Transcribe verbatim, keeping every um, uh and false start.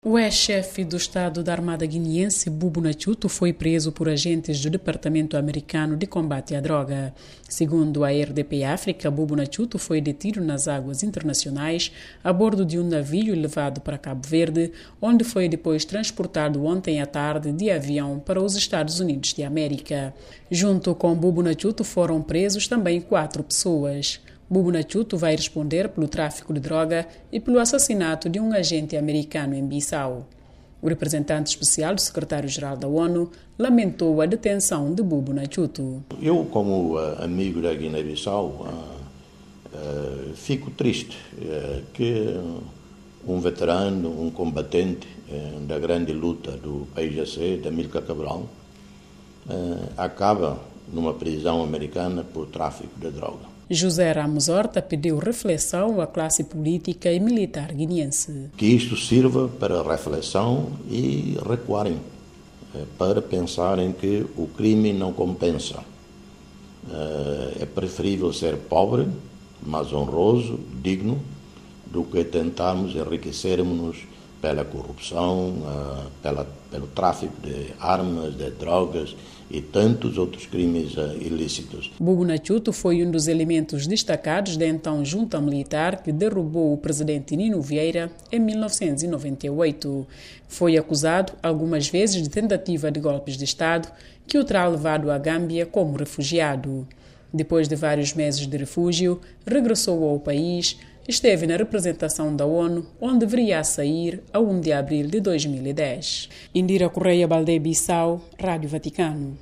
O ex-chefe do Estado da Armada guineense, Bubu Nathuto, foi preso por agentes do Departamento Americano de Combate à Droga. Segundo a R D P África, Bubu Nathuto foi detido nas águas internacionais a bordo de um navio levado para Cabo Verde, onde foi depois transportado ontem à tarde de avião para os Estados Unidos de América. Junto com Bubu Nathuto foram presos também quatro pessoas. Bubu Nathuto vai responder pelo tráfico de droga e pelo assassinato de um agente americano em Bissau. O representante especial do secretário-geral da ONU lamentou a detenção de Bubu Nathuto. Eu, como uh, amigo da Guiné-Bissau, uh, uh, fico triste uh, que um veterano, um combatente uh, da grande luta do P I G C, da Amílcar Cabral, uh, acaba numa prisão americana por tráfico de droga. José Ramos Horta pediu reflexão à classe política e militar guineense. Que isto sirva para reflexão e recuarem, para pensarem que o crime não compensa. É preferível ser pobre, mas honroso, digno, do que tentarmos enriquecermos-nos pela corrupção, pela, pelo tráfico de armas, de drogas e tantos outros crimes ilícitos. Bubu Nathuto foi um dos elementos destacados da então junta militar que derrubou o presidente Nino Vieira em mil novecentos e noventa e oito. Foi acusado algumas vezes de tentativa de golpes de Estado, que o terá levado à Gâmbia como refugiado. Depois de vários meses de refúgio, regressou ao país. Esteve na representação da ONU, onde deveria sair a primeiro de abril de dois mil e dez. Indira Correia Baldé, Bissau, Rádio Vaticano.